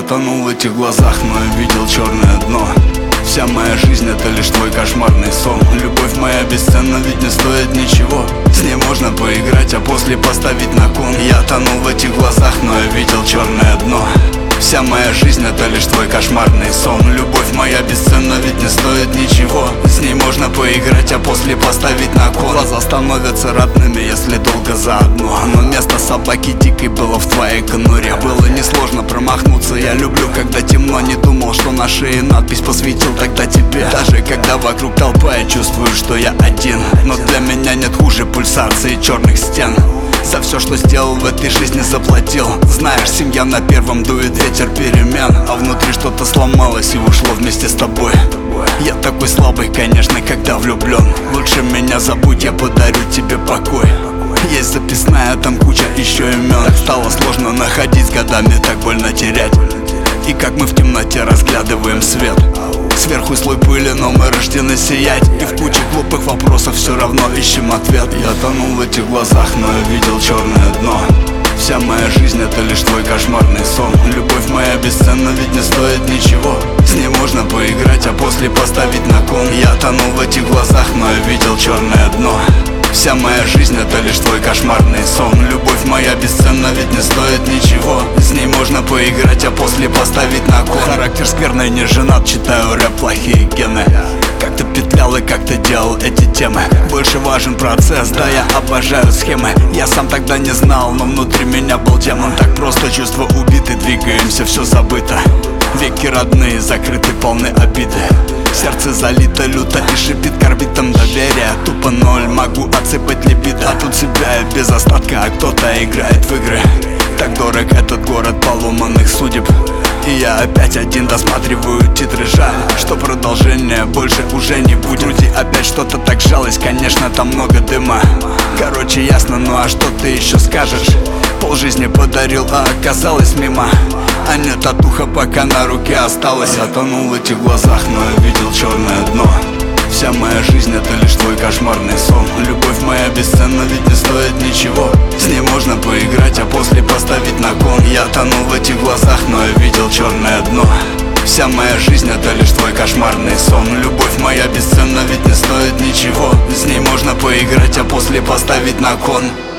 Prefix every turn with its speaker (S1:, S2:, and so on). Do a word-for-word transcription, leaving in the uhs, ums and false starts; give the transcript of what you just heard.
S1: Я тонул в этих глазах, но я видел черное дно. Вся моя жизнь это лишь твой кошмарный сон. Любовь моя бесценна, ведь не стоит ничего. С ней можно поиграть, а после поставить на кон. Я тонул в этих глазах, но я видел черное дно. Вся моя жизнь это лишь твой кошмарный сон. Любовь моя бесценна, ведь не стоит ничего. С ней можно поиграть, а после поставить на кон. Глаза становятся родными, если долго заодно. Но место собаки дикой было в твоей конуре. Было несложно промахнуться, я люблю, когда темно. Не думал, что на шее надпись посвятил тогда тебе. Даже когда вокруг толпа, я чувствую, что я один. Но для меня нет хуже пульсации черных стен. За все, что сделал в этой жизни, заплатил. Знаешь, семья на первом, дует ветер перемен. А внутри что-то сломалось и ушло вместе с тобой. Я такой слабый, конечно, когда влюблен. Лучше меня забудь, я подарю тебе покой. Есть записная, там куча еще имен. Так стало сложно находить, с годами так больно терять. И как мы в темноте разглядываем свет. Сверху слой пыли, но мы рождены сиять. И в куче глупых вопросов все равно ищем ответ. Я тонул в этих глазах, но я видел черное дно. Вся моя жизнь это лишь твой кошмарный сон. Любовь моя бесценна, ведь не стоит ничего. С ней можно поиграть, а после поставить на кон. Я тонул в этих глазах, но я видел черное дно. Вся моя жизнь это лишь твой кошмарный сон. Любовь моя бесценна, ведь не стоит ничего. С ней можно поиграть, а после поставить на кон. Характер скверный, не женат, читаю рэп, плохие гены. Как-то петлял и как-то делал эти темы. Больше важен процесс, да, я обожаю схемы. Я сам тогда не знал, но внутри меня был демон. Так просто чувства убиты, двигаемся, все забыто. Веки родные, закрыты, полны обиды. Сердце залито люто и шипит корбитом доверия. Тупо ноль, могу отсыпать либидо. А тут себя я без остатка, а кто-то играет в игры. Так дорог этот город поломанных судеб. И я опять один досматриваю титры. Жаль, что продолжения больше уже не будет. В груди опять что-то так жалось, конечно, там много дыма. Короче, ясно, ну а что ты еще скажешь? Пол жизни подарил, а оказалось мимо. А нет, татуха пока на руке осталась. Я тонул в этих глазах, но я видел черное дно. Вся моя жизнь это лишь твой кошмарный сон. Любовь моя бесценна, ведь не стоит ничего. С ней можно поиграть, а после поставить на кон. Я тонул в этих глазах, но я видел черное дно. Вся моя жизнь это лишь твой кошмарный сон. Любовь моя бесценна, ведь не стоит ничего. С ней можно поиграть, а после поставить на кон.